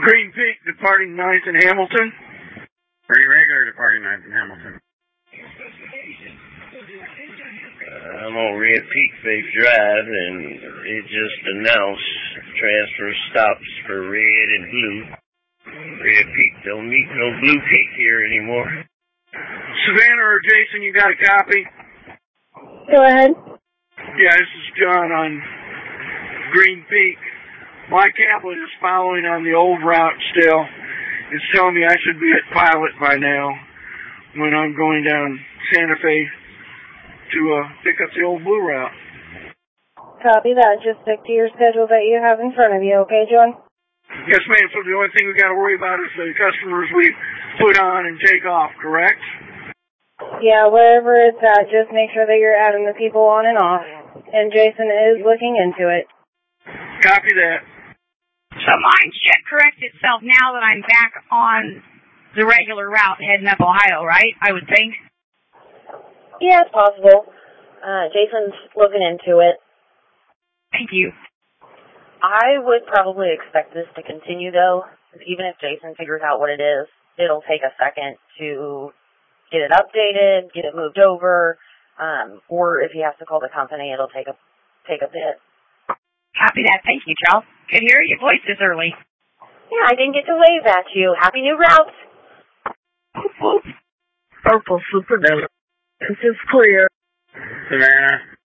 Green Peak departing 9th and Hamilton. Pretty regular departing 9th and Hamilton. I'm on Red Peak Faith Drive, and it just announced transfer stops for red and blue. Red Peak don't need no blue peak here anymore. Savannah or Jason, you got a copy? Go ahead. Yeah, this is John on Green Peak. My Kaplan is following on the old route still. It's telling me I should be at Pilot by now when I'm going down Santa Fe to pick up the old blue route. Copy that. Just stick to your schedule that you have in front of you, okay, John? Yes, ma'am. So the only thing we got to worry about is the customers we put on and take off, correct? Yeah, wherever it's at, just make sure that you're adding the people on and off. And Jason is looking into it. Copy that. So mine should correct itself now that I'm back on the regular route heading up Ohio, right? I would think. Yeah, it's possible. Jason's looking into it. Thank you. I would probably expect this to continue, though. Even if Jason figures out what it is, it'll take a second to get it updated, get it moved over, or if he has to call the company, it'll take a bit. Copy that. Thank you, Charles. Could hear your voice this early. Yeah, I didn't get to wave at you. Happy new routes. Purple Supernova. This is clear. Savannah.